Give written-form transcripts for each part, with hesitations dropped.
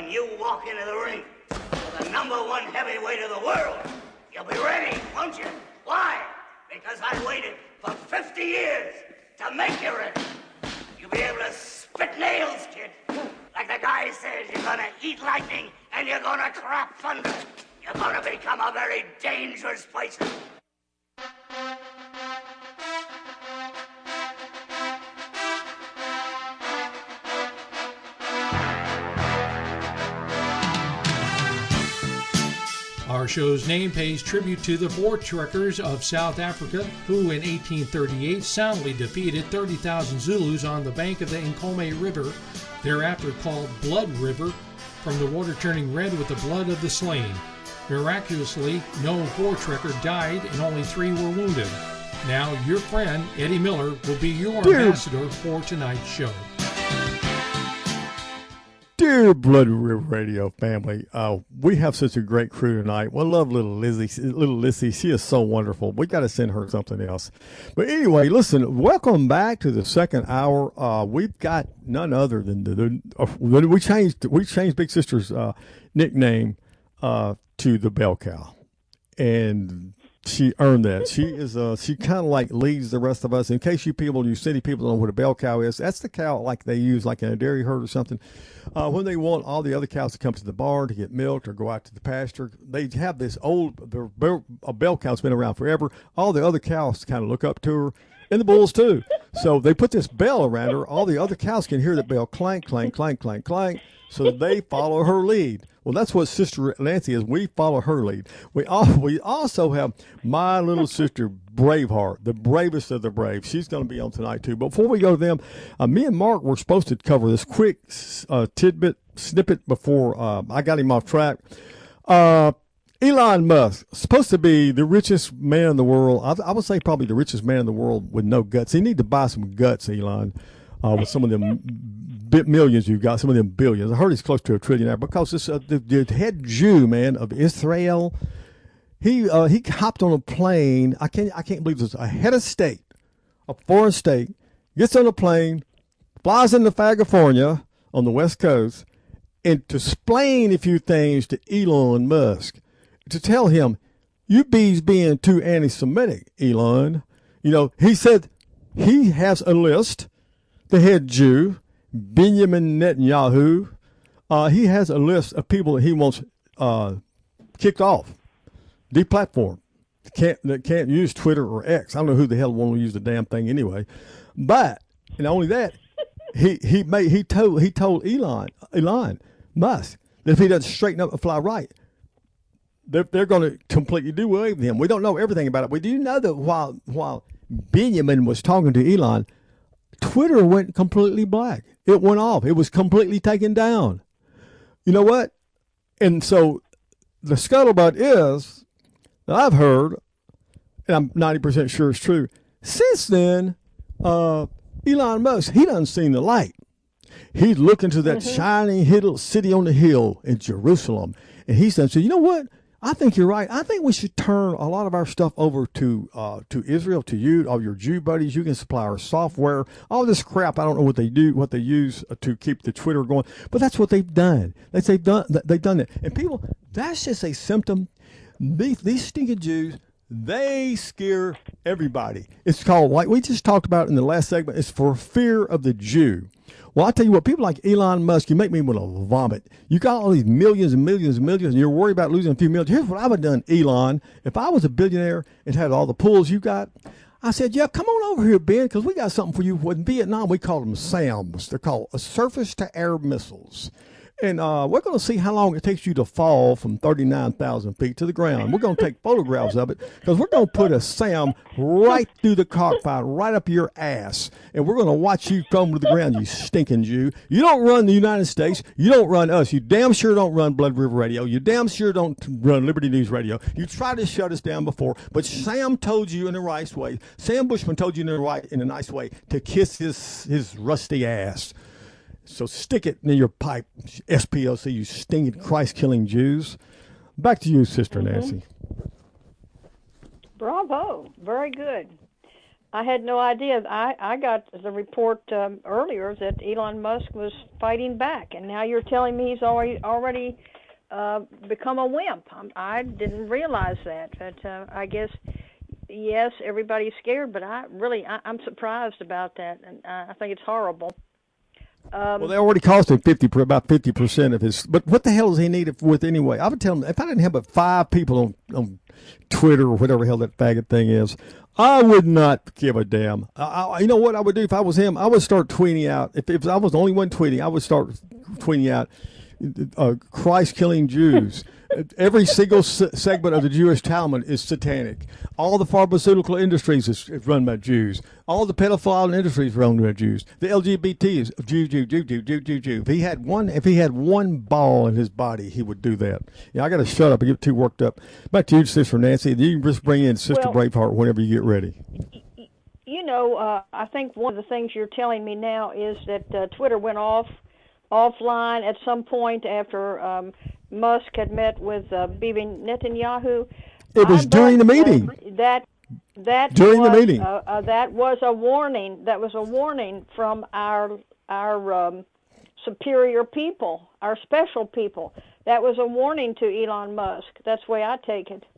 when you walk into the ring with the #1 heavyweight of the world, you'll be ready, won't you? Why? Because I waited for 50 years to make you ready. You'll be able to spit nails, kid. Like the guy says, you're gonna eat lightning and you're gonna crap thunder. You're gonna become a very dangerous person. Our show's name pays tribute to the Voortrekkers of South Africa, who in 1838 soundly defeated 30,000 Zulus on the bank of the Nkomo River, thereafter called Blood River, from the water turning red with the blood of the slain. Miraculously, no Voortrekker died and only 3 were wounded. Now, your friend, Eddie Miller, will be your ambassador for tonight's show. Dear Blood River Radio family, we have such a great crew tonight. We love little Lissy. She is so wonderful. We got to send her something else. But anyway, listen, welcome back to the second hour. We've got none other than we changed Big Sister's nickname to the Bell Cow, and she earned that. She is she kind of like leads the rest of us. In case you city people don't know what a bell cow is, that's the cow like they use like in a dairy herd or something. When they want all the other cows to come to the barn to get milked or go out to the pasture, they have this a bell cow's been around forever. All the other cows kind of look up to her, and the bulls too. So they put this bell around her. All the other cows can hear the bell clank, clank, clank, clank, clank. So they follow her lead. Well, that's what Sister Nancy is. We follow her lead. We also have my little sister, Braveheart, the bravest of the brave. She's going to be on tonight, too. But before we go to them, me and Mark were supposed to cover this quick snippet before I got him off track. Elon Musk, supposed to be the richest man in the world. I would say probably the richest man in the world with no guts. You need to buy some guts, Elon, with some of them millions you've got, some of them billions. I heard he's close to $1 trillion because this the head Jew, man, of Israel, he hopped on a plane. I can't believe this. A head of state, a foreign state, gets on a plane, flies into California on the West Coast, and to explain a few things to Elon Musk, to tell him, you bees being too anti-Semitic, Elon. You know, he said he has a list, the head Jew, Benjamin Netanyahu, he has a list of people that he wants kicked off, deplatformed, that can't use Twitter or X. I don't know who the hell won't use the damn thing anyway. But and only that, he told Elon Musk that if he doesn't straighten up and fly right, they're going to completely do away with him. We don't know everything about it. We do know that while Benjamin was talking to Elon, Twitter went completely black. It went off. It was completely taken down. You know what? And so the scuttlebutt is that I've heard, and I'm 90% sure it's true, since then, Elon Musk, he done seen the light. He's looking to that shining little city on the hill in Jerusalem. And he said, you know what? I think you're right. I think we should turn a lot of our stuff over to Israel, to you, all your Jew buddies. You can supply our software, all this crap. I don't know what they use to keep the Twitter going, but that's what they've done. They've done it. And people, that's just a symptom. These stinking Jews, they scare everybody. It's called, like we just talked about in the last segment, it's for fear of the Jew. Well, I tell you what, people like Elon Musk, you make me want to vomit. You got all these millions and millions and millions, and you're worried about losing a few million. Here's what I would have done, Elon. If I was a billionaire and had all the pools you got, I said, yeah, come on over here, Ben, because we got something for you. In Vietnam, we call them SAMs. They're called surface-to-air missiles. And we're going to see how long it takes you to fall from 39,000 feet to the ground. We're going to take photographs of it because we're going to put a SAM right through the cockpit, right up your ass. And we're going to watch you come to the ground, you stinking Jew. You don't run the United States. You don't run us. You damn sure don't run Blood River Radio. You damn sure don't run Liberty News Radio. You tried to shut us down before, but Sam told you in the right way. Sam Bushman told you in a nice way to kiss his rusty ass. So stick it in your pipe, SPLC, you stinging Christ-killing Jews. Back to you, Sister Nancy. Bravo. Very good. I had no idea. I got the report earlier that Elon Musk was fighting back, and now you're telling me he's already become a wimp. I didn't realize that, but I guess yes, everybody's scared, but I'm surprised about that, and I think it's horrible. Well, they already cost him about 50% of his. But what the hell does he need it with anyway? I would tell him if I didn't have but 5 people on Twitter or whatever the hell that faggot thing is, I would not give a damn. You know what I would do if I was him? I would start tweeting out. If I was the only one tweeting, I would start tweeting out Christ killing Jews. Every single segment of the Jewish Talmud is satanic. All the pharmaceutical industries is run by Jews. All the pedophile industries run by Jews. The LGBT is Jew. If he had one ball in his body, he would do that. Yeah, I got to shut up. I get too worked up. Back to you, Sister Nancy. You can just bring in Sister Braveheart whenever you get ready. You know, I think one of the things you're telling me now is that Twitter went offline at some point after Musk had met with Bibi Netanyahu. It was during the meeting. That during the meeting. That was a warning. That was a warning from our superior people, our special people. That was a warning to Elon Musk. That's the way I take it.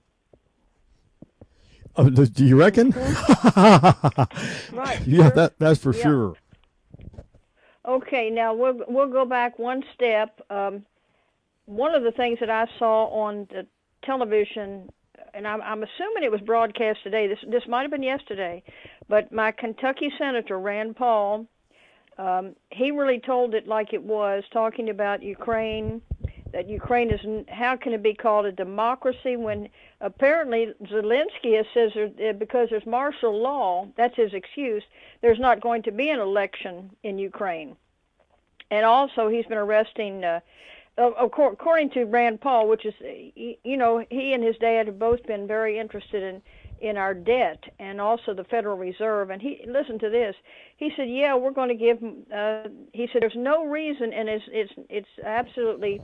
Do you reckon? Right. Yeah, that's for sure. Okay, now we'll go back one step. One of the things that I saw on the television, and I'm assuming it was broadcast today. This might have been yesterday, but my Kentucky Senator Rand Paul, he really told it like it was, talking about Ukraine. That Ukraine is, how can it be called a democracy when apparently Zelensky says because there's martial law, that's his excuse, there's not going to be an election in Ukraine. And also he's been arresting, according to Rand Paul, which is, you know, he and his dad have both been very interested in our debt and also the Federal Reserve. And listen to this. He said, yeah, we're going to give, he said, there's no reason, and it's absolutely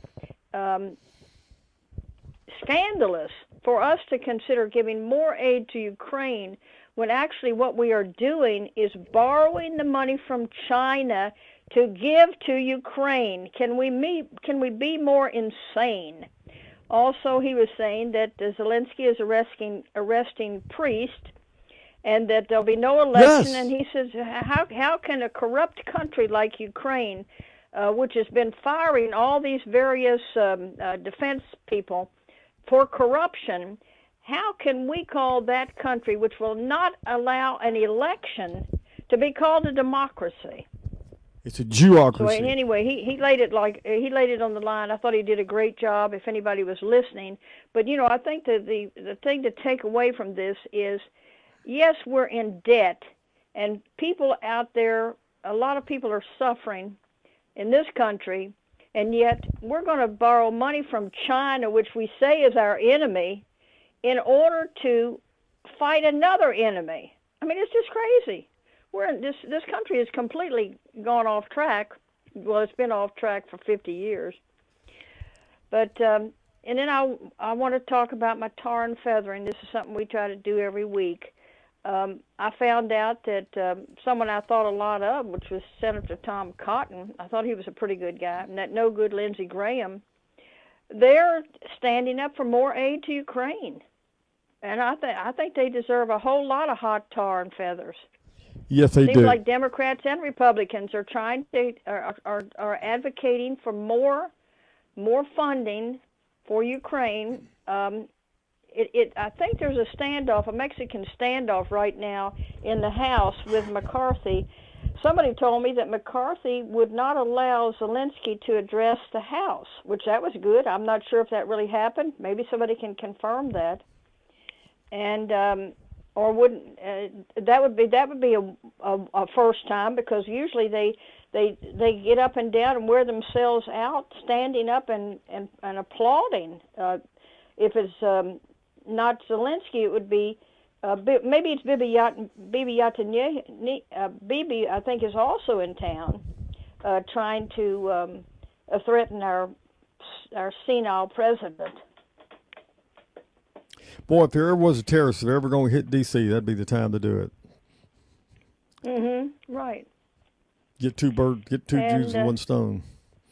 scandalous for us to consider giving more aid to Ukraine when actually what we are doing is borrowing the money from China to give to Ukraine. Can we be more insane? Also, he was saying that Zelensky is arresting priests and that there'll be no election. Yes. And he says, how can a corrupt country like Ukraine, which has been firing all these various defense people for corruption, how can we call that country, which will not allow an election, to be called a democracy? It's a Jewocracy. So anyway, he laid it on the line. I thought he did a great job. If anybody was listening, but you know, I think that the thing to take away from this is, yes, we're in debt, and people out there, a lot of people are suffering in this country, and yet we're going to borrow money from China, which we say is our enemy, in order to fight another enemy. I mean, it's just crazy. This country has completely gone off track. Well, it's been off track for 50 years. But and then I want to talk about my tar and feathering. This is something we try to do every week. I found out that someone I thought a lot of, which was Senator Tom Cotton, I thought he was a pretty good guy, and that no good Lindsey Graham, they're standing up for more aid to Ukraine. And I think they deserve a whole lot of hot tar and feathers. Yes, they do. Seems like Democrats and Republicans are trying to are advocating for more funding for Ukraine. I think there's a standoff, a Mexican standoff right now in the House with McCarthy. Somebody told me that McCarthy would not allow Zelensky to address the House, which that was good. I'm not sure if that really happened. Maybe somebody can confirm that. And or wouldn't that would be a first time, because usually they get up and down and wear themselves out, standing up and applauding. If it's not Zelensky, it would be maybe it's Bibi Netanyahu. Bibi, I think, is also in town, trying to threaten our senile president. Boy, if there ever was a terrorist that ever going to hit D.C., that'd be the time to do it. Right. Get two Jews with one stone.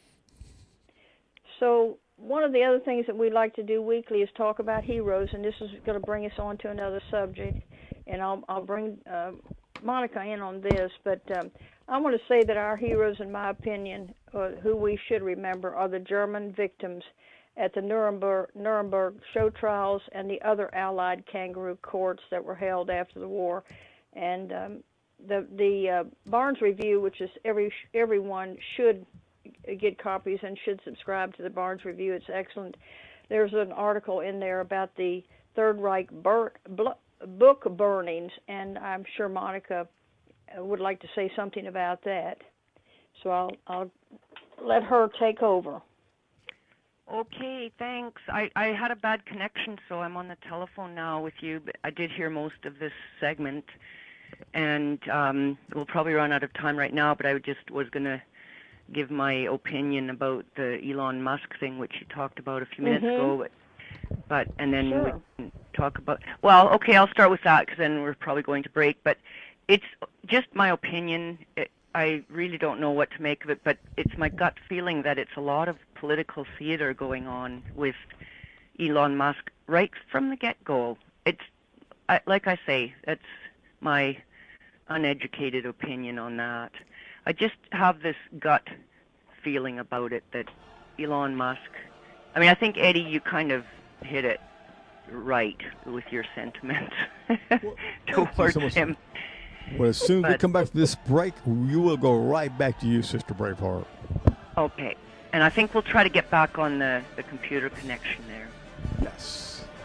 So one of the other things that we like to do weekly is talk about heroes, and this is going to bring us on to another subject, and I'll bring Monica in on this, but I want to say that our heroes, in my opinion, who we should remember, are the German victims at the Nuremberg show trials and the other Allied kangaroo courts that were held after the war. And the Barnes Review, which is everyone should get copies and should subscribe to the Barnes Review. It's excellent. There's an article in there about the Third Reich book burnings, and I'm sure Monica would like to say something about that. So I'll let her take over. Okay, thanks. I had a bad connection, so I'm on the telephone now with you, but I did hear most of this segment, and we'll probably run out of time right now, but I just was going to give my opinion about the Elon Musk thing, which you talked about a few minutes ago, and then we can talk about, well, okay, I'll start with that, because then we're probably going to break, but it's just my opinion. I really don't know what to make of it, but it's my gut feeling that it's a lot of political theater going on with Elon Musk right from the get-go. It's, like I say, that's my uneducated opinion on that. I just have this gut feeling about it that Elon Musk, I mean, I think, Eddie, you kind of hit it right with your sentiments towards him. Well, as soon as we come back from this break, you will go right back to you, Sister Braveheart. Okay. And I think we'll try to get back on the computer connection there. Yes.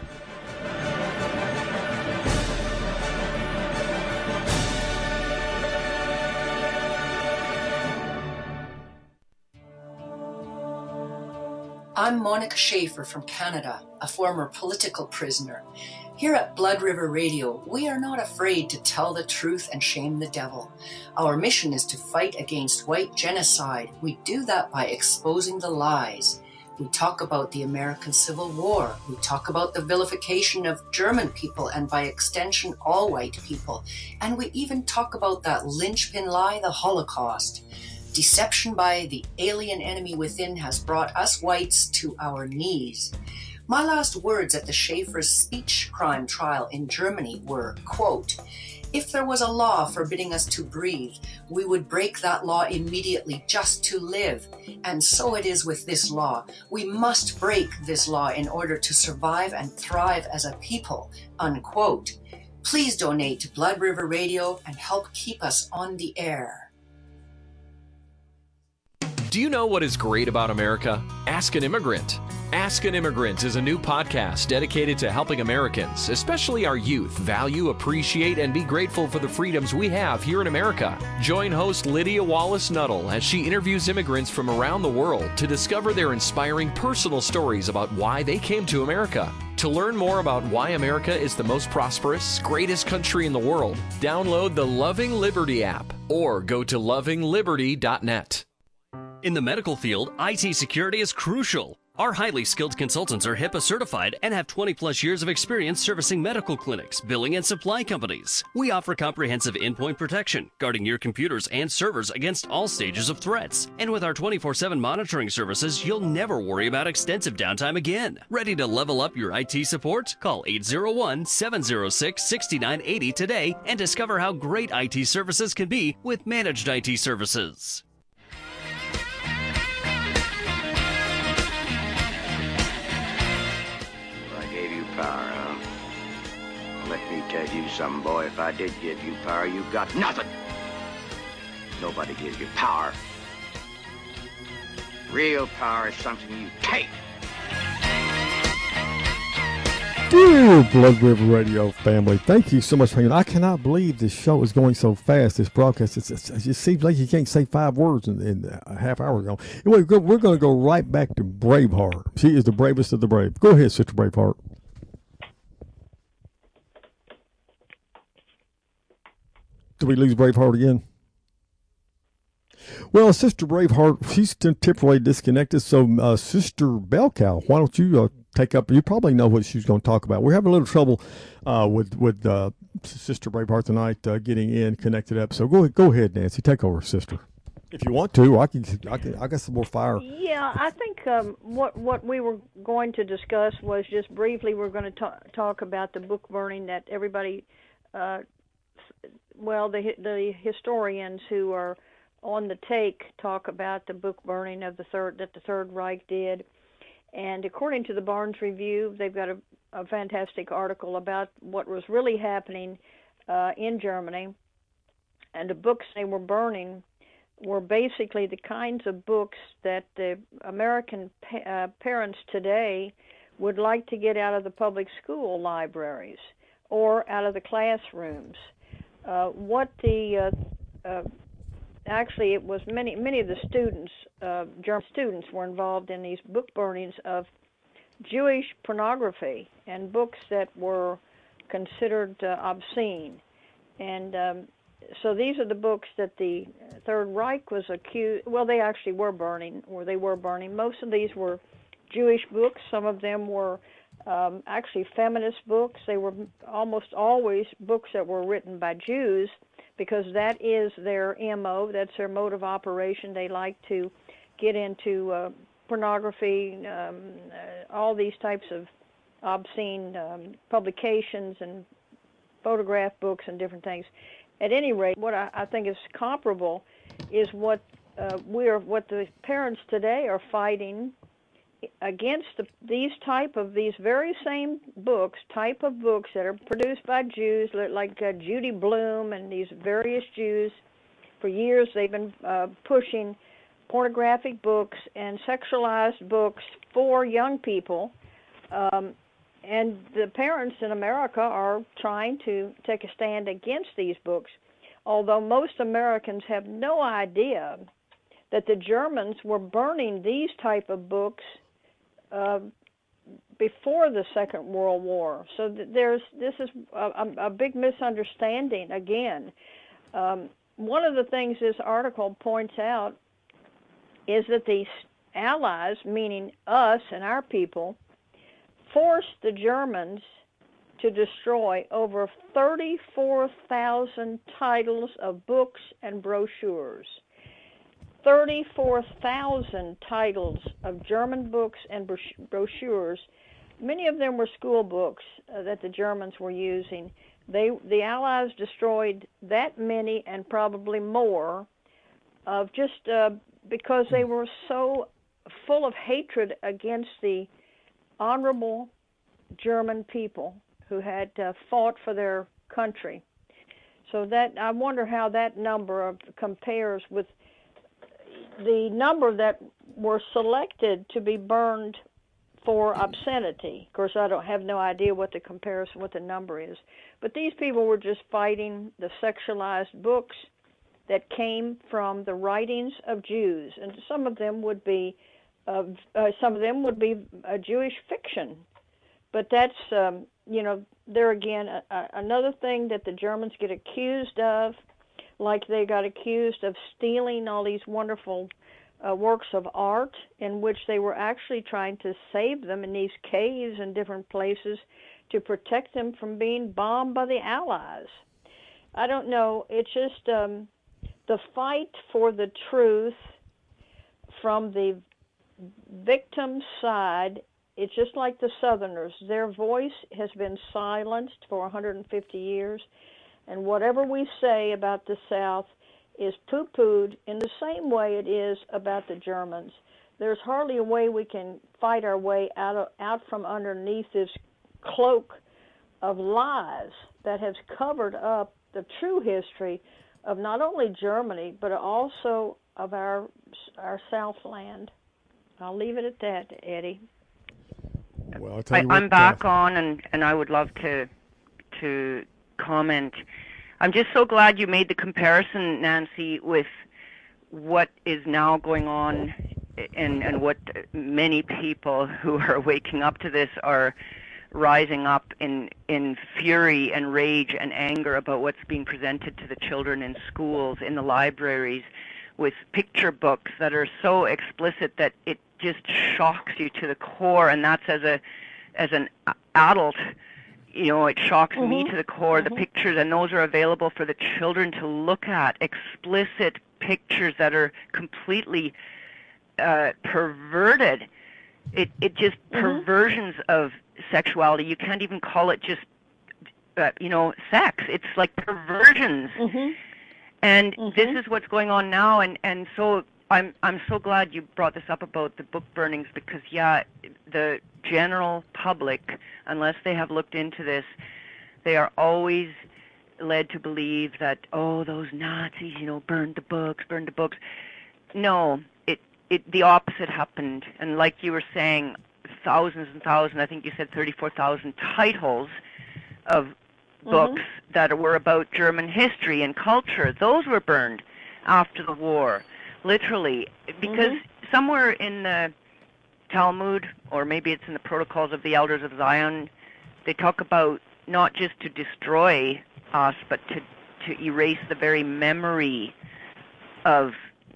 I'm Monica Schaefer from Canada, a former political prisoner. Here at Blood River Radio, we are not afraid to tell the truth and shame the devil. Our mission is to fight against white genocide. We do that by exposing the lies. We talk about the American Civil War. We talk about the vilification of German people and by extension all white people. And we even talk about that linchpin lie, the Holocaust. Deception by the alien enemy within has brought us whites to our knees. My last words at the Schaefer's speech crime trial in Germany were, quote, "If there was a law forbidding us to breathe, we would break that law immediately just to live. And so it is with this law. We must break this law in order to survive and thrive as a people," unquote. Please donate to Blood River Radio and help keep us on the air. Do you know what is great about America? Ask an Immigrant. Ask an Immigrant is a new podcast dedicated to helping Americans, especially our youth, value, appreciate, and be grateful for the freedoms we have here in America. Join host Lydia Wallace-Nuttall as she interviews immigrants from around the world to discover their inspiring personal stories about why they came to America. To learn more about why America is the most prosperous, greatest country in the world, download the Loving Liberty app or go to lovingliberty.net. In the medical field, IT security is crucial. Our highly skilled consultants are HIPAA certified and have 20-plus years of experience servicing medical clinics, billing, and supply companies. We offer comprehensive endpoint protection, guarding your computers and servers against all stages of threats. And with our 24/7 monitoring services, you'll never worry about extensive downtime again. Ready to level up your IT support? Call 801-706-6980 today and discover how great IT services can be with managed IT services. Power, huh? Let me tell you something, boy. If I did give you power, you got nothing. Nobody gives you power. Real power is something you take. Dear Blood River Radio family, thank you so much for hanging. I cannot believe this show is going so fast. This broadcast, it just seems like you can't say 5 words in a half hour ago. Anyway, we're going to go right back to Braveheart. She is the bravest of the brave. Go ahead, Sister Braveheart. Did we lose Braveheart again? Well, Sister Braveheart, she's temporarily disconnected. So, Sister Bellcow, why don't you take up? You probably know what she's going to talk about. We're having a little trouble with Sister Braveheart tonight getting in connected up. So go ahead, Nancy, take over, Sister. If you want to, I got some more fire. Yeah, I think what we were going to discuss was just briefly we're going to talk about the book burning that everybody, the historians who are on the take talk about the book burning of the Third Reich did. And according to the Barnes Review, they've got a fantastic article about what was really happening in Germany, and the books they were burning were basically the kinds of books that the American parents today would like to get out of the public school libraries or out of the classrooms. Actually, it was many of the students, German students, were involved in these book burnings of Jewish pornography and books that were considered obscene. And so these are the books that the Third Reich was accused. Well, they actually were burning, or they were burning. Most of these were Jewish books. Some of them were actually feminist books. They were almost always books that were written by Jews, because that is their MO, that's their mode of operation. They like to get into pornography, all these types of obscene publications and photograph books and different things. At any rate, what I think is comparable is what the parents today are fighting against these very same books, type of books that are produced by Jews, like Judy Blume and these various Jews. For years, they've been pushing pornographic books and sexualized books for young people. And the parents in America are trying to take a stand against these books, although most Americans have no idea that the Germans were burning these type of books before the Second World War. So this is a big misunderstanding again. One of the things this article points out is that the Allies, meaning us and our people, forced the Germans to destroy over 34,000 titles of books and brochures. 34,000 titles of German books and brochures. Many of them were school books that the Germans were using. The Allies destroyed that many and probably more of just because they were so full of hatred against the honorable German people who had fought for their country. So that I wonder how that number compares with the number that were selected to be burned for obscenity. Of course, I don't have no idea what the number is. But these people were just fighting the sexualized books that came from the writings of Jews, and some of them would be a Jewish fiction. But that's there again another thing that the Germans get accused of, like they got accused of stealing all these wonderful works of art in which they were actually trying to save them in these caves and different places to protect them from being bombed by the Allies. I don't know. It's just the fight for the truth from the victim's side. It's just like the Southerners. Their voice has been silenced for 150 years, and whatever we say about the South is poo-pooed in the same way it is about the Germans. There's hardly a way we can fight our way out from underneath this cloak of lies that has covered up the true history of not only Germany, but also of our Southland. I'll leave it at that, Eddie. Well, I'm back on, and I would love to comment. I'm just so glad you made the comparison, Nancy, with what is now going on and what many people who are waking up to this are rising up in fury and rage and anger about what's being presented to the children in schools, in the libraries, with picture books that are so explicit that it just shocks you to the core, and that's as an adult, it shocks me to the core, the pictures, and those are available for the children to look at, explicit pictures that are completely perverted. It just perversions of sexuality. You can't even call it just sex. It's like perversions. And this is what's going on now, and so I'm so glad you brought this up about the book burnings, because the general public, unless they have looked into this, they are always led to believe that, those Nazis, burned the books. No, the opposite happened. And like you were saying, thousands and thousands, I think you said 34,000 titles of books that were about German history and culture, those were burned after the war, literally, because somewhere in the Talmud, or maybe it's in the Protocols of the Elders of Zion, they talk about not just to destroy us, but to erase the very memory of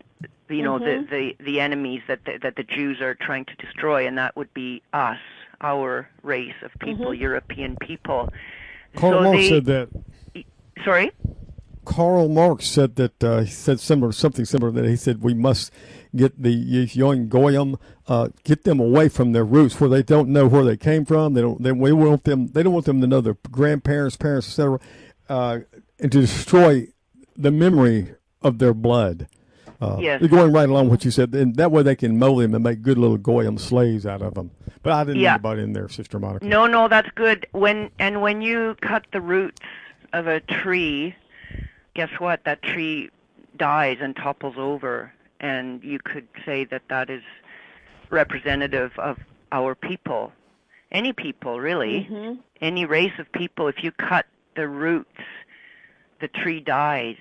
the enemies that the Jews are trying to destroy, and that would be us, our race of people, European people. Karl Marx said that. Sorry? Karl Marx said that, he said something similar, that he said we must get the young Goyim, get them away from their roots, where they don't know where they came from. They don't want them to know their grandparents, parents, etc., and to destroy the memory of their blood. Yes. They're going right along what you said, and that way they can mold them and make good little Goyim slaves out of them. But I didn't know about in there, Sister Monica. No, that's good. When you cut the roots of a tree, guess what? That tree dies and topples over, and you could say that is representative of our people. Any people, really. Any race of people. If you cut the roots, the tree dies.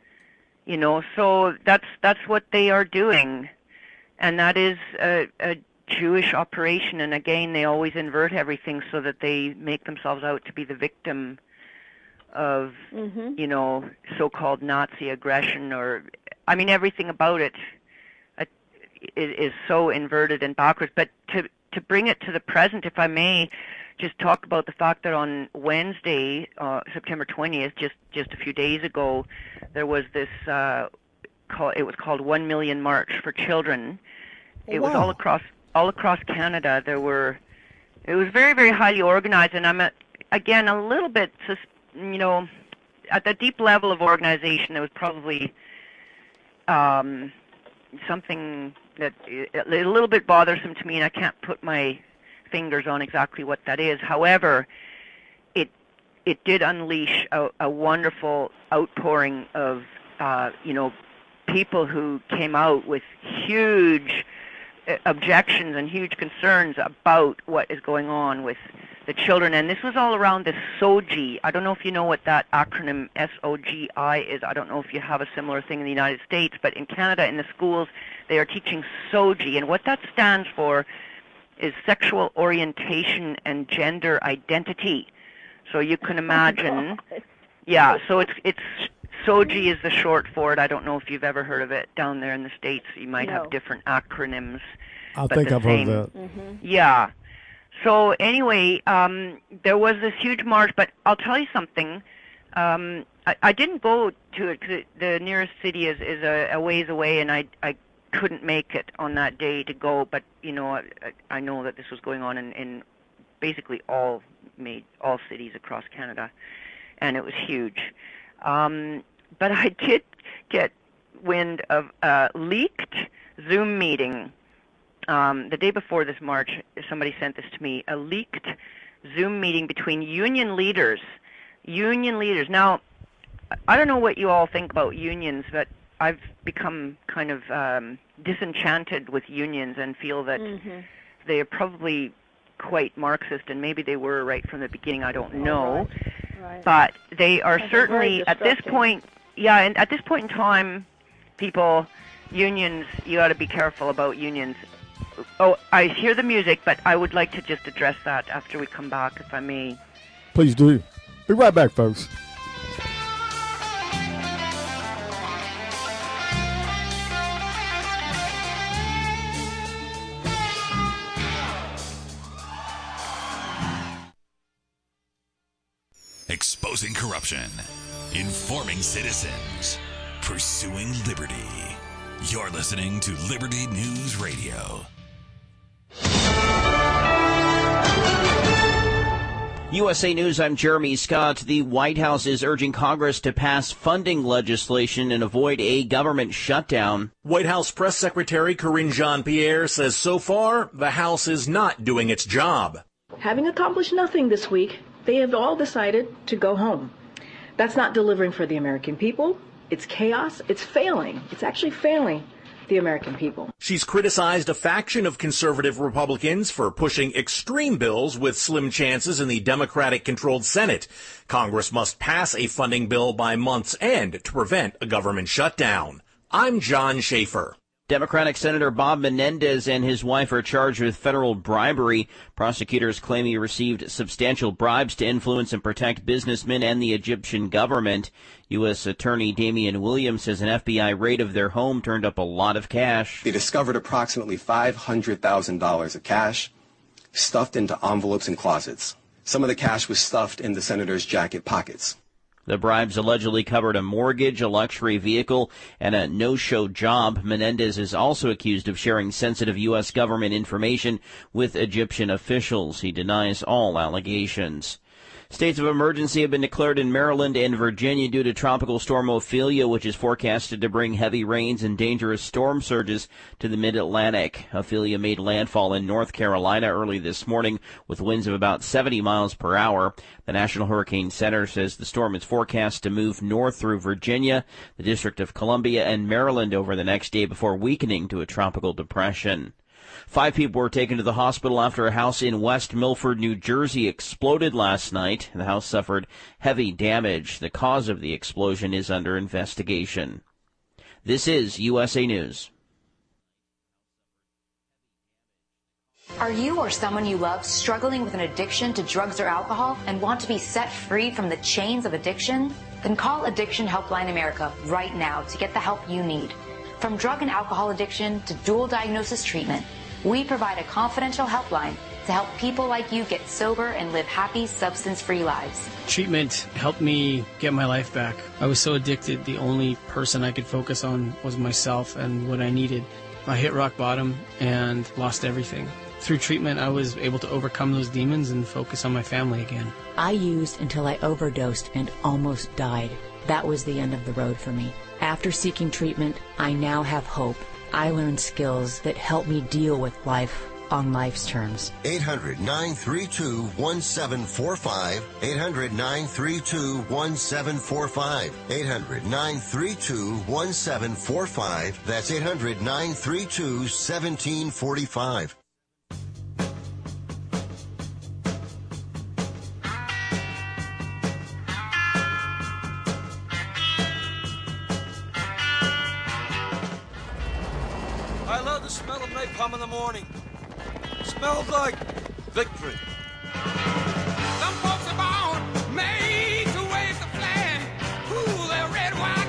So that's what they are doing, and that is a Jewish operation. And again, they always invert everything so that they make themselves out to be the victim of so-called Nazi aggression, or everything about it is so inverted and backwards. But to bring it to the present, if I may, just talk about the fact that on Wednesday, September 20th, just a few days ago, there was this, it was called 1 Million March for Children. It was all across Canada. It was very, very highly organized, and I'm, again, a little bit, at the deep level of organization, there was probably something that a little bit bothersome to me, and I can't put my fingers on exactly what that is. However, it did unleash a wonderful outpouring of people who came out with huge objections and huge concerns about what is going on with the children. And this was all around the SOGI. I don't know if you know what that acronym SOGI is. I don't know if you have a similar thing in the United States, but in Canada, in the schools, they are teaching SOGI. And what that stands for is sexual orientation and gender identity. So you can imagine, so it's SOGI is the short for it. I don't know if you've ever heard of it down there in the States. You might have different acronyms. I think I've heard of that. Yeah. So anyway, there was this huge march, but I'll tell you something. I didn't go to it because the nearest city is a ways away, and I couldn't make it on that day to go. But I know that this was going on in basically all cities across Canada, and it was huge. But I did get wind of a leaked Zoom meeting. The day before this march, somebody sent this to me, a leaked Zoom meeting between union leaders. Now, I don't know what you all think about unions, but I've become kind of disenchanted with unions and feel that they are probably quite Marxist, and maybe they were right from the beginning, I don't know. Right. But they are certainly, at this point, and at this point in time, people, unions, you got to be careful about unions. Oh, I hear the music, but I would like to just address that after we come back, if I may. Please do. Be right back, folks. Exposing corruption. Informing citizens. Pursuing liberty. You're listening to Liberty News Radio. USA News, I'm Jeremy Scott. The White House is urging Congress to pass funding legislation and avoid a government shutdown. White House Press Secretary Karine Jean-Pierre says so far the House is not doing its job. Having accomplished nothing this week, they have all decided to go home. That's not delivering for the American people. It's chaos. It's failing. It's actually failing the American people. She's criticized a faction of conservative Republicans for pushing extreme bills with slim chances in the Democratic-controlled Senate. Congress must pass a funding bill by month's end to prevent a government shutdown. I'm John Schaefer. Democratic Senator Bob Menendez and his wife are charged with federal bribery. Prosecutors claim he received substantial bribes to influence and protect businessmen and the Egyptian government. U.S. Attorney Damian Williams says an FBI raid of their home turned up a lot of cash. They discovered approximately $500,000 of cash stuffed into envelopes and closets. Some of the cash was stuffed in the senator's jacket pockets. The bribes allegedly covered a mortgage, a luxury vehicle, and a no-show job. Menendez is also accused of sharing sensitive U.S. government information with Egyptian officials. He denies all allegations. States of emergency have been declared in Maryland and Virginia due to Tropical Storm Ophelia, which is forecasted to bring heavy rains and dangerous storm surges to the mid-Atlantic. Ophelia made landfall in North Carolina early this morning with winds of about 70 miles per hour. The National Hurricane Center says the storm is forecast to move north through Virginia, the District of Columbia, and Maryland over the next day before weakening to a tropical depression. 5 people were taken to the hospital after a house in West Milford, New Jersey exploded last night. The house suffered heavy damage. The cause of the explosion is under investigation. This is USA News. Are you or someone you love struggling with an addiction to drugs or alcohol and want to be set free from the chains of addiction? Then call Addiction Helpline America right now to get the help you need. From drug and alcohol addiction to dual diagnosis treatment, we provide a confidential helpline to help people like you get sober and live happy, substance-free lives. Treatment helped me get my life back. I was so addicted, the only person I could focus on was myself and what I needed. I hit rock bottom and lost everything. Through treatment, I was able to overcome those demons and focus on my family again. I used until I overdosed and almost died. That was the end of the road for me. After seeking treatment, I now have hope. I learned skills that help me deal with life on life's terms. 800-932-1745. 800-932-1745. 800-932-1745. That's 800-932-1745. I love the smell of napalm in the morning. Smells like victory. Some folks are born made to wave the flag. Ooh, they're red, white,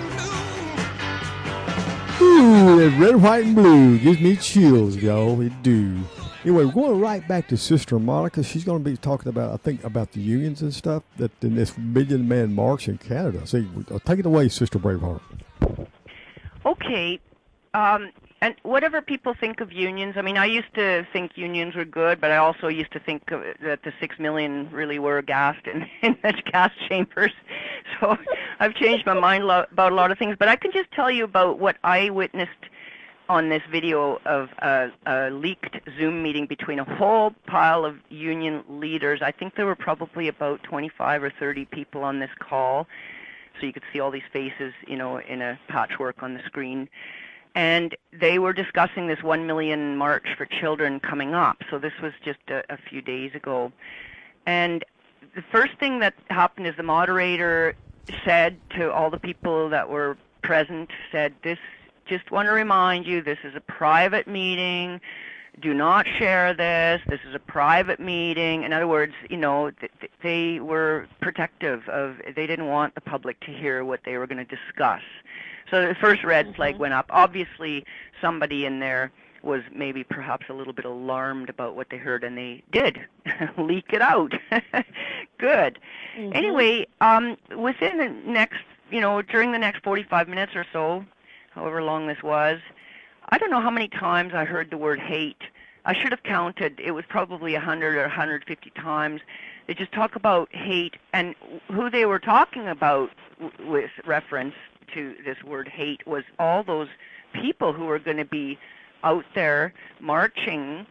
and blue. Ooh, that red, white, and blue gives me chills, y'all. It do. Anyway, we're going right back to Sister Monica. She's going to be talking about, I think, about the unions and stuff that in this Million Man March in Canada. See, take it away, Sister Braveheart. Okay. And whatever people think of unions, I mean, I used to think unions were good, but I also used to think that the 6 million really were gassed in the gas chambers. So I've changed my mind about a lot of things. But I can just tell you about what I witnessed on this video of a leaked Zoom meeting between a whole pile of union leaders. I think there were probably about 25 or 30 people on this call. So you could see all these faces, you know, in a patchwork on the screen. And they were discussing this 1 million March for Children coming up. So this was just a few days ago. And the first thing that happened is the moderator said to all the people that were present, just want to remind you, this is a private meeting. Do not share this. This is a private meeting. In other words, you know, they were protective of, they didn't want the public to hear what they were going to discuss. So the first red flag went up. Obviously, somebody in there was maybe perhaps a little bit alarmed about what they heard, and they did leak it out. good. Anyway, within the next, during the next 45 minutes or so, however long this was, I don't know how many times I heard the word hate. I should have counted. It was probably 100 or 150 times. They just talk about hate, and who they were talking about with reference to this word hate was all those people who are going to be out there marching.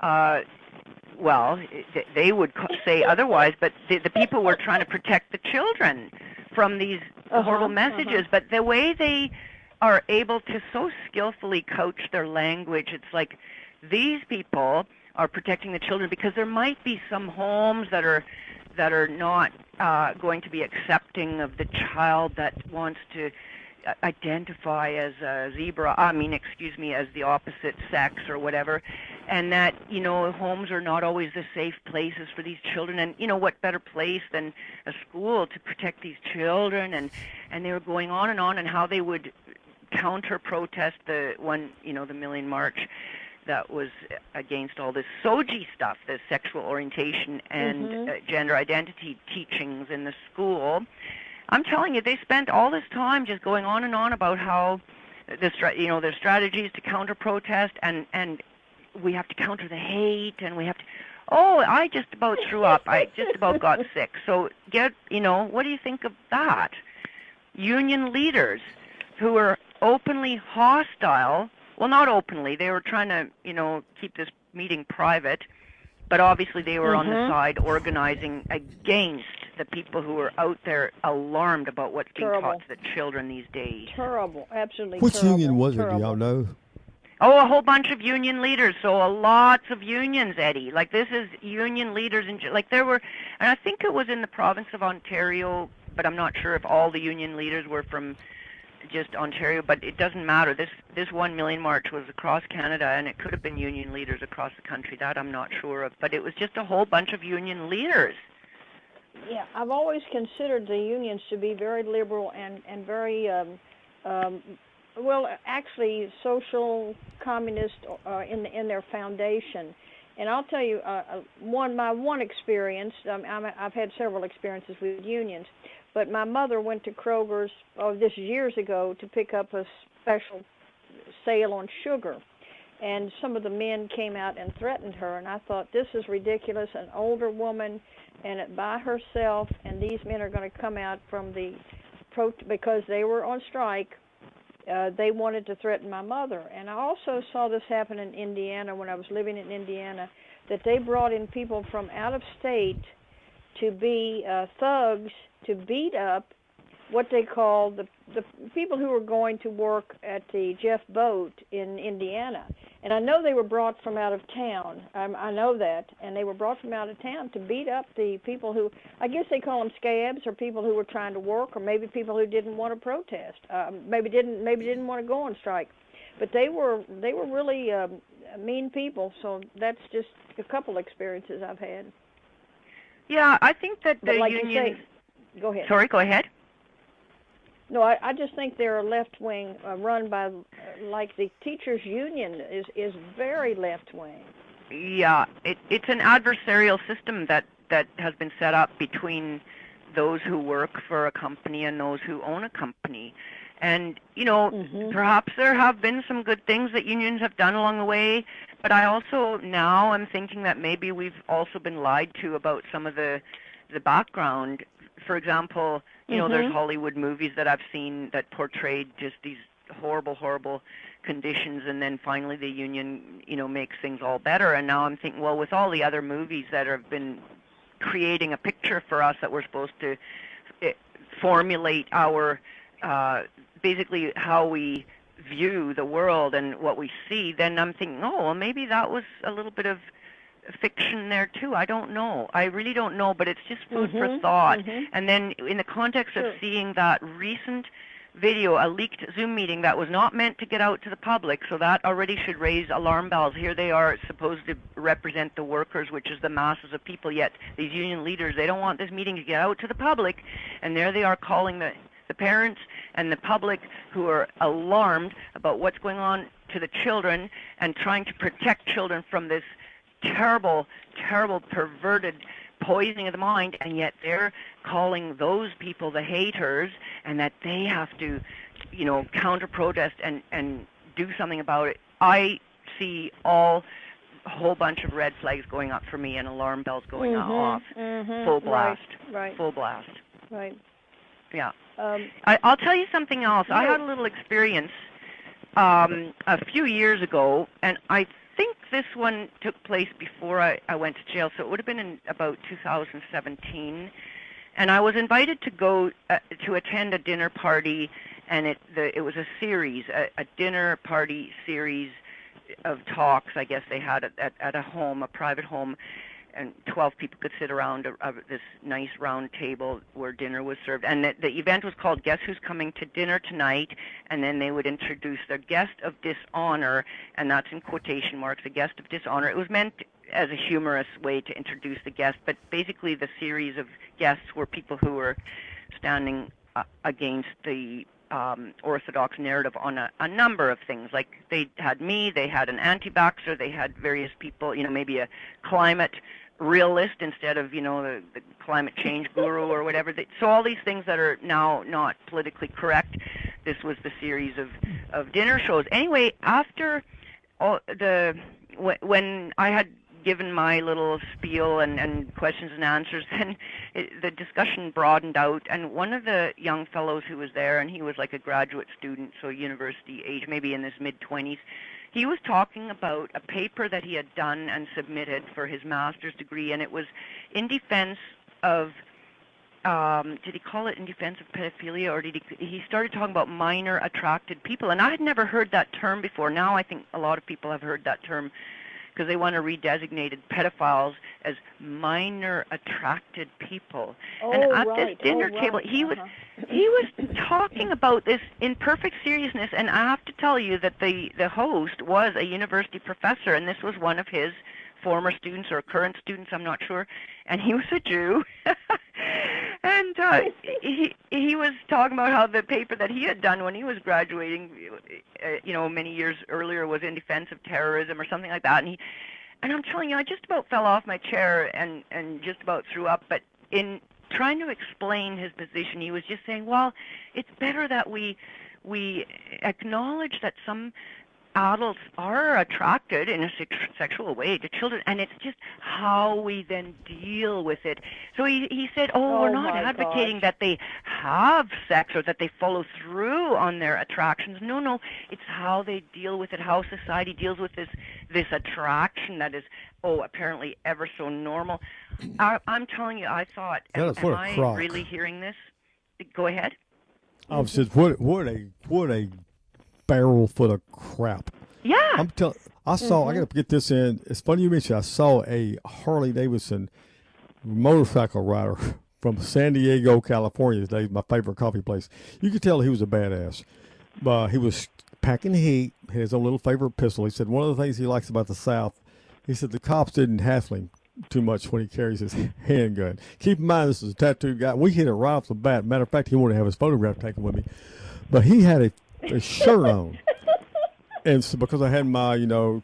Well, they would say otherwise, but the people were trying to protect the children from these horrible messages. But the way they are able to so skillfully couch their language, it's like these people are protecting the children because there might be some homes that are not going to be accepting of the child that wants to identify as a zebra, as the opposite sex or whatever, and that, homes are not always the safe places for these children, and, what better place than a school to protect these children, and they were going on and how they would counter-protest the Million March that was against all this SOGI stuff, the sexual orientation and gender identity teachings in the school. I'm telling you, they spent all this time just going on and on about how their strategies to counter-protest, and we have to counter the hate, and we have to. Oh, I just about threw up. I just about got sick. So what do you think of that? Union leaders who are openly hostile. Well, not openly. They were trying to, keep this meeting private, but obviously they were on the side organizing against the people who are out there alarmed about what's being taught to the children these days. Terrible, absolutely Which terrible. union was it? Do y'all know? Oh, a whole bunch of union leaders. So lots of unions, Eddie. Like this is union leaders, there were, and I think it was in the province of Ontario, but I'm not sure if all the union leaders were from just Ontario, but it doesn't matter. This 1 million march was across Canada, and it could have been union leaders across the country. That I'm not sure of, but it was just a whole bunch of union leaders. Yeah, I've always considered the unions to be very liberal and very, actually social communist in their foundation. And I'll tell you, my one experience. I've had several experiences with unions. But my mother went to Kroger's, this is years ago, to pick up a special sale on sugar. And some of the men came out and threatened her, and I thought, this is ridiculous, an older woman and by herself, and these men are going to come out from because they were on strike. They wanted to threaten my mother. And I also saw this happen in Indiana when I was living in Indiana, that they brought in people from out of state to be thugs, to beat up what they call the people who were going to work at the Jeff Boat in Indiana. And I know they were brought from out of town. I know that. And they were brought from out of town to beat up the people who, I guess they call them scabs, or people who were trying to work, or maybe people who didn't want to protest. Maybe didn't want to go on strike. But they were really mean people. So that's just a couple experiences I've had. Yeah, I think that the unions... Go ahead. Sorry, go ahead. No, I just think they're left-wing, run by, like the teachers' union is very left-wing. Yeah, it's an adversarial system that has been set up between those who work for a company and those who own a company. And, perhaps there have been some good things that unions have done along the way, but I also now am thinking that maybe we've also been lied to about some of the background. For example, there's Hollywood movies that I've seen that portrayed just these horrible, horrible conditions, and then finally the union, makes things all better. And now I'm thinking, well, with all the other movies that have been creating a picture for us that we're supposed to formulate our, basically how we view the world and what we see, then I'm thinking, oh, well, maybe that was a little bit of fiction there too. I don't know. I really don't know, but it's just food for thought. And then in the context of seeing that recent video, a leaked Zoom meeting that was not meant to get out to the public, so that already should raise alarm bells. Here they are supposed to represent the workers, which is the masses of people, yet these union leaders, they don't want this meeting to get out to the public, and there they are calling the parents and the public who are alarmed about what's going on to the children and trying to protect children from this terrible, terrible, perverted poisoning of the mind, and yet they're calling those people the haters, and that they have to, counter-protest and do something about it. I see a whole bunch of red flags going up for me and alarm bells going off. Full blast. Right. Full blast. Right. Yeah. I'll tell you something else. I had a little experience a few years ago, and I think this one took place before I went to jail, so it would have been in about 2017. And I was invited to go to attend a dinner party, and it was a series, a dinner party series of talks, I guess they had at a home, a private home, and 12 people could sit around this nice round table where dinner was served. And the event was called Guess Who's Coming to Dinner Tonight, and then they would introduce their guest of dishonor, and that's in quotation marks, a guest of dishonor. It was meant as a humorous way to introduce the guest, but basically the series of guests were people who were standing against the orthodox narrative on a number of things. Like they had me, they had an anti-vaxxer, they had various people, maybe a climate realist instead of, the climate change guru or whatever. So all these things that are now not politically correct, this was the series of dinner shows. Anyway, after when I had given my little spiel and questions and answers, then the discussion broadened out, and one of the young fellows who was there, and he was like a graduate student, so university age, maybe in his mid-20s, he was talking about a paper that he had done and submitted for his master's degree, and it was in defense of, did he call it in defense of pedophilia, or did he started talking about minor attracted people, and I had never heard that term before. Now I think a lot of people have heard that term, because they want to redesignate pedophiles as minor attracted people. And at this dinner table, he was talking about this in perfect seriousness, and I have to tell you that the host was a university professor, and this was one of his former students or current students, I'm not sure, and he was a Jew. And he was talking about how the paper that he had done when he was graduating, many years earlier, was in defense of terrorism or something like that. And I'm telling you, I just about fell off my chair and just about threw up. But in trying to explain his position, he was just saying, well, it's better that we acknowledge that some adults are attracted in a sexual way to children, and it's just how we then deal with it. So he said, we're not advocating that they have sex or that they follow through on their attractions. No, it's how they deal with it, how society deals with this attraction that is, apparently ever so normal. I'm telling you, I thought, am I really hearing this? Go ahead. I was just, what a barrel full of crap. Yeah. I saw, I got to get this in. It's funny you mentioned, I saw a Harley Davidson motorcycle rider from San Diego, California. Today, my favorite coffee place. You could tell he was a badass. He was packing heat, had his own little favorite pistol. He said one of the things he likes about the South, he said the cops didn't hassle him too much when he carries his handgun. Keep in mind, this is a tattooed guy. We hit it right off the bat. Matter of fact, he wanted to have his photograph taken with me. But he had a shirt on. And so because I had my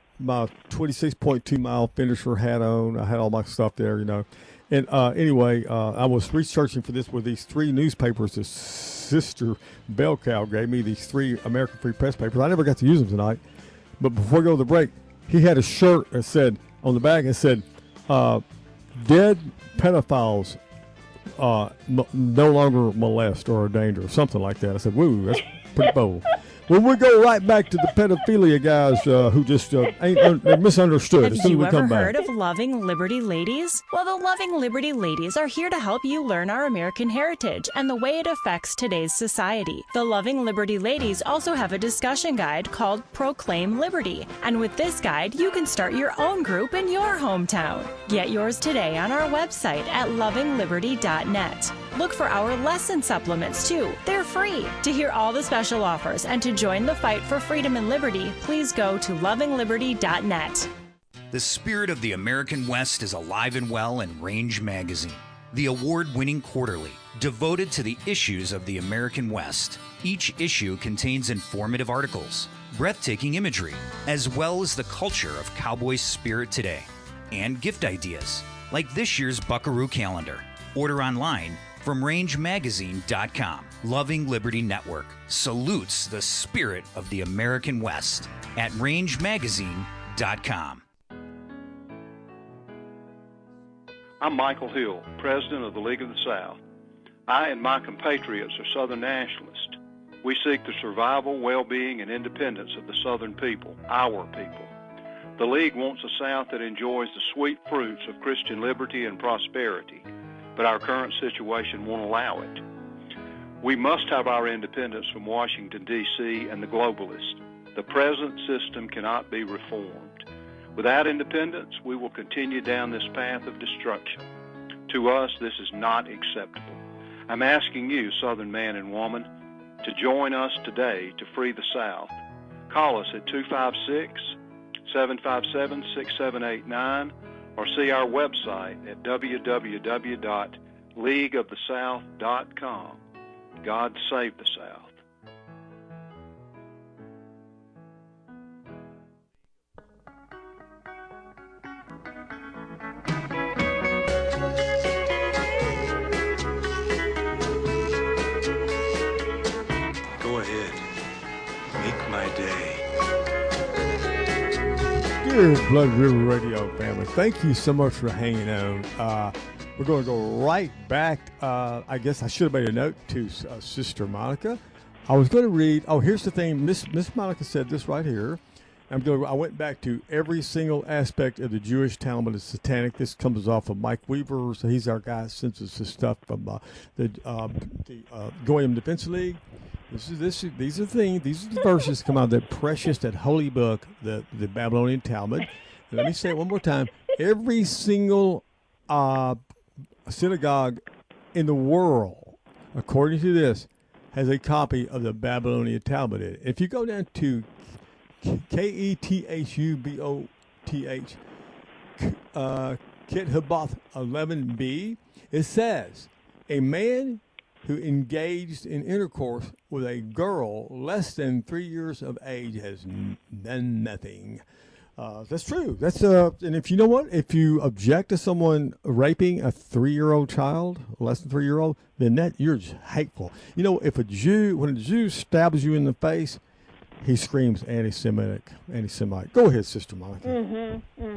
26.2 mile finisher hat on, I had all my stuff there, And anyway, I was researching for this with these three newspapers. This sister bell cow gave me these three American Free Press papers. I never got to use them tonight. But before we go to the break, he had a shirt that said, on the back, it said, dead pedophiles no longer molest or are dangerous, something like that. I said, woo, that's pretty bold. Well, we'll go right back to the pedophilia guys who just ain't misunderstood. Have you ever heard of Loving Liberty Ladies? Well, the Loving Liberty Ladies are here to help you learn our American heritage and the way it affects today's society. The Loving Liberty Ladies also have a discussion guide called Proclaim Liberty. And with this guide, you can start your own group in your hometown. Get yours today on our website at lovingliberty.net. Look for our lesson supplements, too. They're free. To hear all the special offers and to join the fight for freedom and liberty, please go to lovingliberty.net. The spirit of the American West is alive and well in Range Magazine, the award-winning quarterly devoted to the issues of the American West. Each issue contains informative articles, breathtaking imagery, as well as the culture of cowboy spirit today, and gift ideas. like this year's Buckaroo calendar. Order online from rangemagazine.com. Loving Liberty Network salutes the spirit of the American West at rangemagazine.com. I'm Michael Hill, president of the League of the South. I and my compatriots are Southern nationalists. We seek the survival, well-being, and independence of the Southern people, our people. The League wants a South that enjoys the sweet fruits of Christian liberty and prosperity, but our current situation won't allow it. We must have our independence from Washington, D.C. and the globalists. The present system cannot be reformed. Without independence, we will continue down this path of destruction. To us, this is not acceptable. I'm asking you, Southern man and woman, to join us today to free the South. Call us at 256-757-6789 or see our website at www.leagueofthesouth.com. God save the South. Go ahead. Make my day. Dear Blood River Radio family, thank you so much for hanging on. We're going to go right back. I guess I should have made a note to Sister Monica. I was going to read. Oh, here's the thing. Miss Monica said this right here. I went back to every single aspect of the Jewish Talmud is satanic. This comes off of Mike Weaver. So he's our guy who sends us this stuff from the Goyim Defense League. These are the verses come out of that precious, that holy book, the Babylonian Talmud. And let me say it one more time. Every single synagogue in the world, according to this, has a copy of the Babylonian Talmud. If you go down to Kethuboth, Kethuboth 11b, it says, a man who engaged in intercourse with a girl less than 3 years of age has done nothing. That's true. That's and if you know what, if you object to someone raping a 3-year-old child, less than 3-year-old, then that you're just hateful. You know, if when a Jew stabs you in the face, he screams anti-Semite. Go ahead, Sister Monica.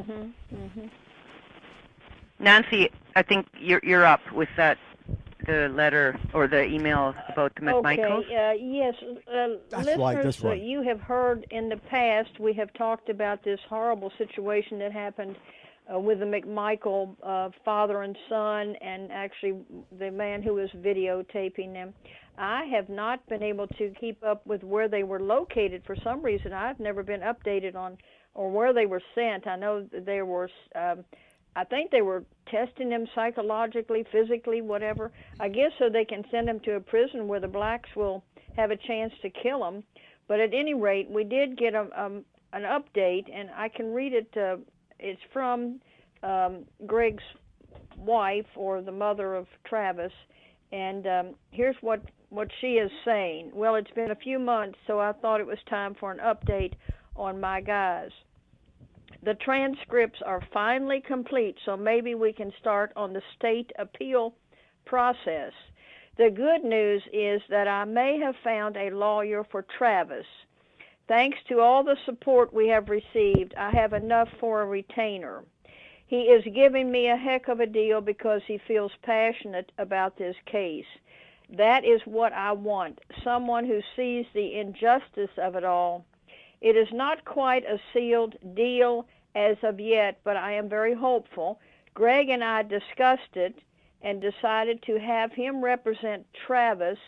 Nancy, I think you're up with that. The letter or the email about the McMichaels? Okay, yes. Listeners, that's right. You have heard in the past, we have talked about this horrible situation that happened with the McMichael father and son, and actually the man who was videotaping them. I have not been able to keep up with where they were located for some reason. I've never been updated on or where they were sent. I know there were... I think they were testing them psychologically, physically, whatever. I guess so they can send them to a prison where the blacks will have a chance to kill them. But at any rate, we did get an update, and I can read it. It's from Greg's wife, or the mother of Travis, and here's what she is saying. Well, it's been a few months, so I thought it was time for an update on my guys. The transcripts are finally complete, so maybe we can start on the state appeal process. The good news is that I may have found a lawyer for Travis. Thanks to all the support we have received, I have enough for a retainer. He is giving me a heck of a deal because he feels passionate about this case. That is what I want, someone who sees the injustice of it all. It is not quite a sealed deal as of yet, but I am very hopeful. Greg and I discussed it and decided to have him represent Travis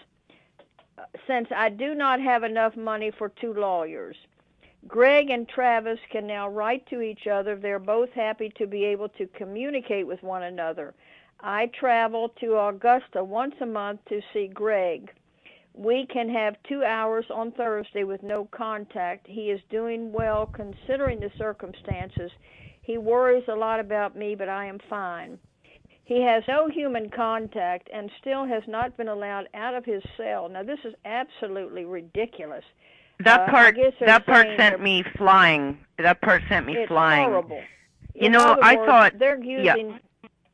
since I do not have enough money for 2 lawyers. Greg and Travis can now write to each other. They're both happy to be able to communicate with one another. I travel to Augusta once a month to see Greg. We can have 2 hours on Thursday with no contact. He is doing well considering the circumstances. He worries a lot about me, but I am fine. He has no human contact and still has not been allowed out of his cell. Now, this is absolutely ridiculous. That part sent me flying. That part sent me flying. It's horrible. You know, I thought they're using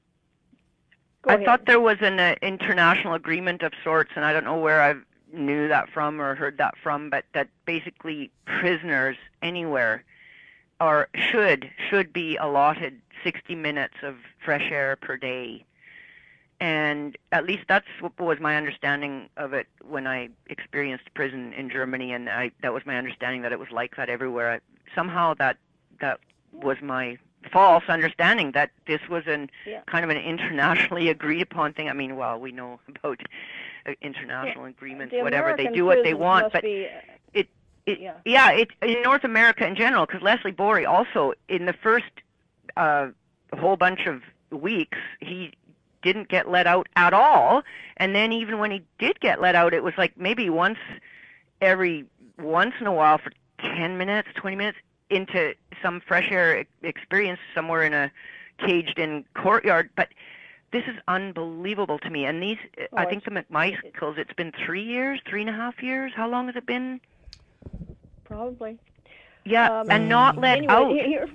I thought there was an international agreement of sorts, and I don't know where I knew that from or heard that from, but that basically prisoners anywhere should be allotted 60 minutes of fresh air per day. And at least that's what was my understanding of it when I experienced prison in Germany, and that was my understanding that it was like that everywhere. Somehow that was my false understanding, that this was kind of an internationally agreed upon thing. I mean, well, we know about international agreements, whatever, they do what they want, but in North America in general, because Leslie Borey also, in the first whole bunch of weeks, he didn't get let out at all, and then even when he did get let out, it was like maybe once in a while for 10 minutes, 20 minutes into some fresh air experience somewhere in a caged-in courtyard. But this is unbelievable to me. And these, I think the McMichaels, it's been 3.5 years. How long has it been? Probably. Yeah, and not let out. This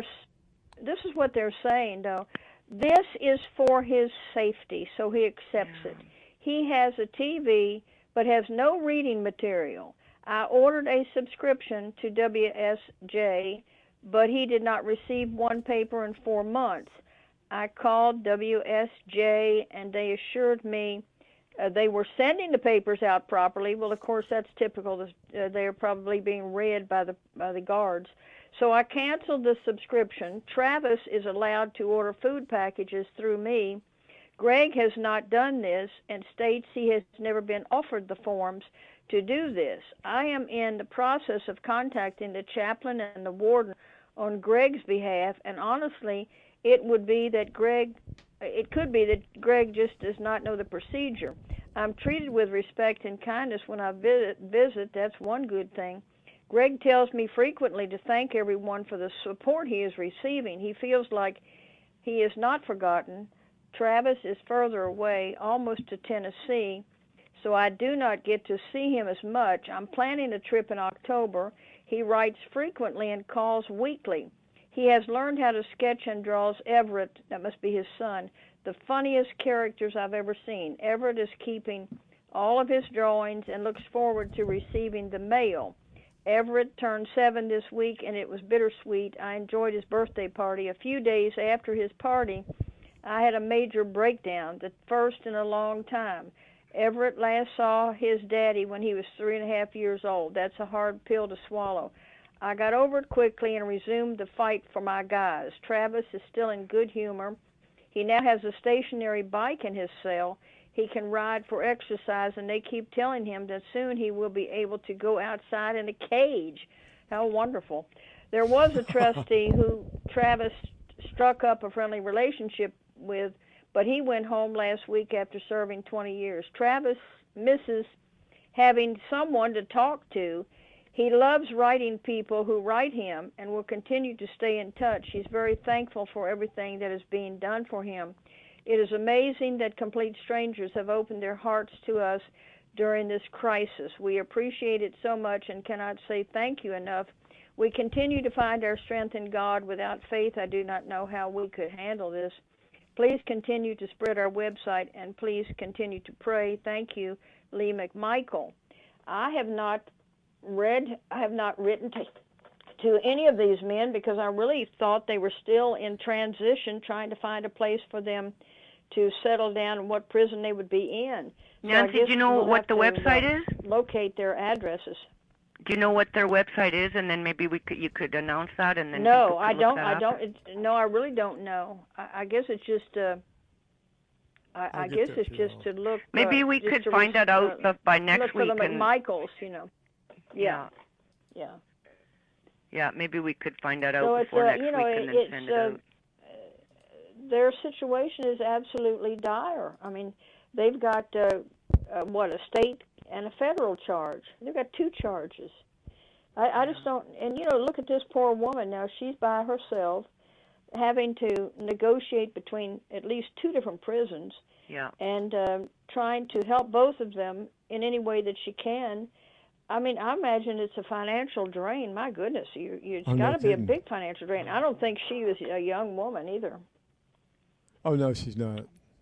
is what they're saying, though. This is for his safety, so he accepts it. He has a TV, but has no reading material. I ordered a subscription to WSJ, but he did not receive one paper in 4 months. I called WSJ, and they assured me they were sending the papers out properly. Well, of course, that's typical. They're probably being read by the guards. So I canceled the subscription. Travis is allowed to order food packages through me. Greg has not done this and states he has never been offered the forms to do this. I am in the process of contacting the chaplain and the warden on Greg's behalf, and honestly, it could be that Greg just does not know the procedure. I'm treated with respect and kindness when I visit. That's one good thing. Greg tells me frequently to thank everyone for the support he is receiving. He feels like he is not forgotten. Travis is further away, almost to Tennessee, so I do not get to see him as much. I'm planning a trip in October. He writes frequently and calls weekly. He has learned how to sketch and draws Everett, that must be his son, the funniest characters I've ever seen. Everett is keeping all of his drawings and looks forward to receiving the mail. Everett turned 7 this week, and it was bittersweet. I enjoyed his birthday party. A few days after his party, I had a major breakdown, the first in a long time. Everett last saw his daddy when he was 3.5 years old. That's a hard pill to swallow. I got over it quickly and resumed the fight for my guys. Travis is still in good humor. He now has a stationary bike in his cell. He can ride for exercise, and they keep telling him that soon he will be able to go outside in a cage. How wonderful. There was a trustee who Travis struck up a friendly relationship with, but he went home last week after serving 20 years. Travis misses having someone to talk to. He loves writing people who write him and will continue to stay in touch. He's very thankful for everything that is being done for him. It is amazing that complete strangers have opened their hearts to us during this crisis. We appreciate it so much and cannot say thank you enough. We continue to find our strength in God. Without faith, I do not know how we could handle this. Please continue to spread our website, and please continue to pray. Thank you, Lee McMichael. I have not written to any of these men because I really thought they were still in transition, trying to find a place for them to settle down and what prison they would be in. Nancy, do you know what the website is? Locate their addresses. Do you know what their website is, and then maybe you could announce that, and then no, I don't. No, I really don't know. I guess it's just. I guess it's just to look. Maybe we could find that out by next week. Look for the McMichaels, you know. Yeah. Yeah, maybe we could find that out before next week and then send it out. Their situation is absolutely dire. I mean, they've got a state and a federal charge. They've got 2 charges. I just don't. And look at this poor woman now. She's by herself, having to negotiate between at least 2 different prisons. Yeah. And trying to help both of them in any way that she can. I mean, I imagine it's a financial drain. My goodness, it's got to be a big financial drain. I don't think she was a young woman either. Oh, no, she's not.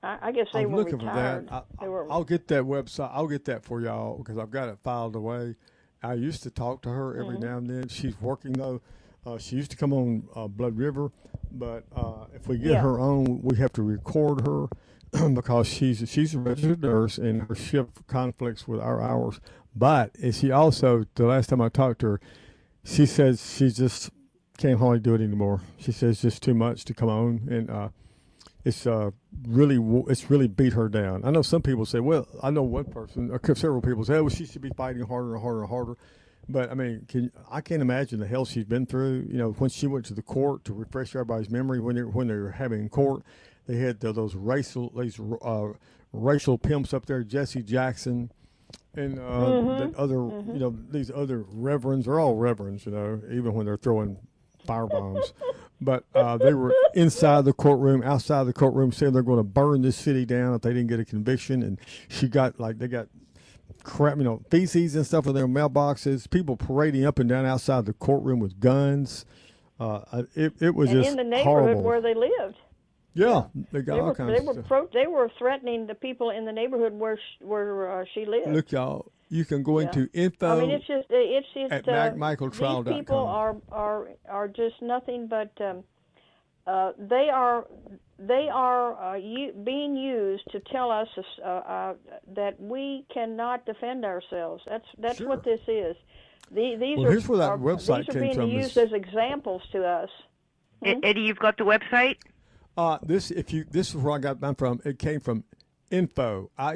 I guess they I'm were looking retired. for that. I'll get that website. I'll get that for y'all because I've got it filed away. I used to talk to her every now and then. She's working though. She used to come on Blood River, but if we get her on, we have to record her because she's a registered nurse and her shift conflicts with our hours. But she also, the last time I talked to her, she says she just can't hardly do it anymore. She says it's just too much to come on, and it's really beat her down. I know some people say, well, I know one person, or several people say, well, she should be fighting harder and harder and harder. But I mean, I can't imagine the hell she's been through. You know, when she went to the court, to refresh everybody's memory, when they were having court, they had those racial pimps up there, Jesse Jackson, and these other reverends. They're all reverends, you know, even when they're throwing firebombs. But they were inside the courtroom, outside the courtroom, saying they're going to burn this city down if they didn't get a conviction. And they got crap, you know, feces and stuff in their mailboxes. People parading up and down outside the courtroom with guns. It was just in the neighborhood horrible. where they lived. Yeah, they got all kinds of stuff. They were threatening the people in the neighborhood where she lived. Look, y'all, you can go into info. I mean, it's just at MacMichaelTrial.com. These people are just nothing but they are being used to tell us that we cannot defend ourselves. That's Sure. what this is. Here's where that website these are came being from. used as examples to us. Eddie, you've got the website? This is where I got mine from. It came from info at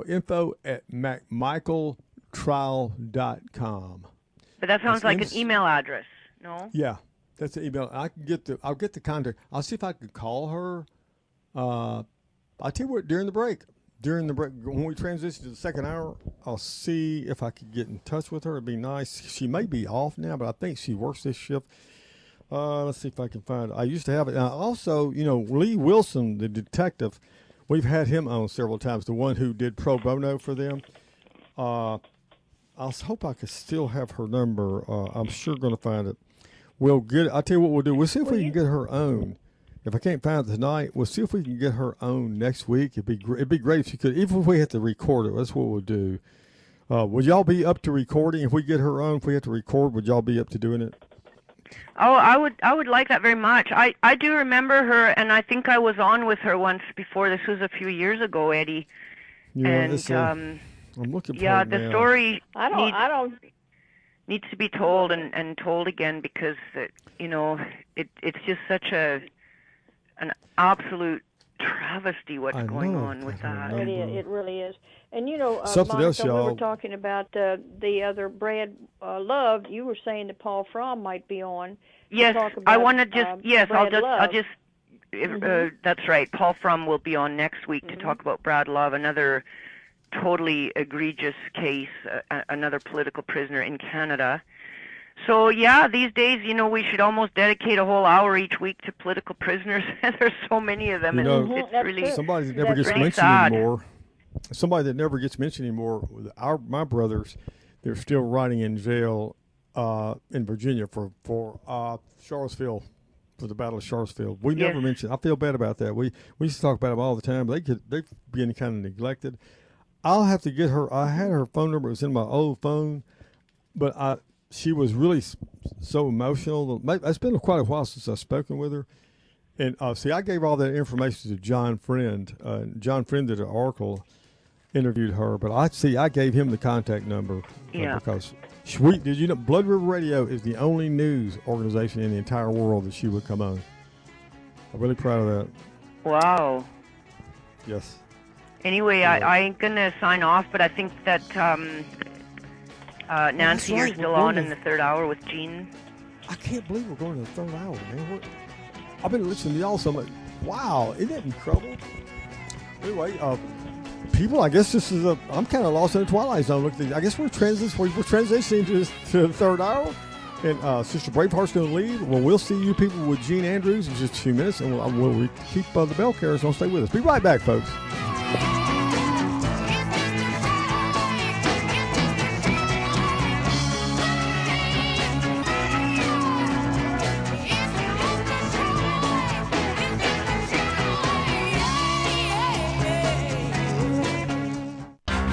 MacMichaelTrial.com. But that sounds like an email address, no? Yeah, that's the email. I'll get the contact. I'll see if I could call her. I'll tell you what, during the break, when we transition to the second hour, I'll see if I could get in touch with her. It'd be nice. She may be off now, but I think she works this shift. Let's see if I can find it. I used to have it. Also, you know, Lee Wilson, the detective, we've had him on several times, the one who did pro bono for them. I hope I could still have her number. I'm sure going to find it. I'll tell you what we'll do. We'll see if we can get her own. If I can't find it tonight, we'll see if we can get her own next week. It'd be great if she could. Even if we have to record it, that's what we'll do. Would y'all be up to recording? If we get her on, if we have to record, would y'all be up to doing it? Oh, I would like that very much. I do remember her, and I think I was on with her once before. This was a few years ago, Eddie. Yeah, and I'm looking for yeah, it the now. story needs to be told and told again because it's just such an absolute travesty what's going on with that. It really is. And you know, Something else, Monica, we y'all. were talking about the other Brad Love. You were saying that Paul Fromm might be on. Yes, to talk about, I want to just I'll just that's right. Paul Fromm will be on next week to talk about Brad Love, another totally egregious case, another political prisoner in Canada. So yeah, these days, you know, we should almost dedicate a whole hour each week to political prisoners. There's so many of them, You know, it's really somebody that never gets really mentioned sad. anymore. Somebody that never gets mentioned anymore. My brothers, they're still rotting in jail in Virginia for Charlottesville, for the Battle of Charlottesville. We never mentioned. I feel bad about that. We used to talk about them all the time. They've been kind of neglected. I'll have to get her. I had her phone number. It was in my old phone, but she was really so emotional. It's been quite a while since I've spoken with her. And see, I gave all that information to John Friend. John Friend did an article, interviewed her, but I gave him the contact number because did you know Blood River Radio is the only news organization in the entire world that she would come on. I'm really proud of that. Wow. Yes. Anyway, I ain't gonna sign off, but I think that Nancy, you're still on in the third hour with Gene. I can't believe we're going to the third hour, man. I've been listening to y'all so much. Wow, isn't that incredible? Anyway, people, I guess this is I'm kind of lost in the twilight zone. Look, I guess we're transitioning to the third hour, and Sister Braveheart's going to lead. Well, we'll see you people with Gene Andrews in just a few minutes, and we'll keep the bell carriers on. Stay with us. Be right back, folks.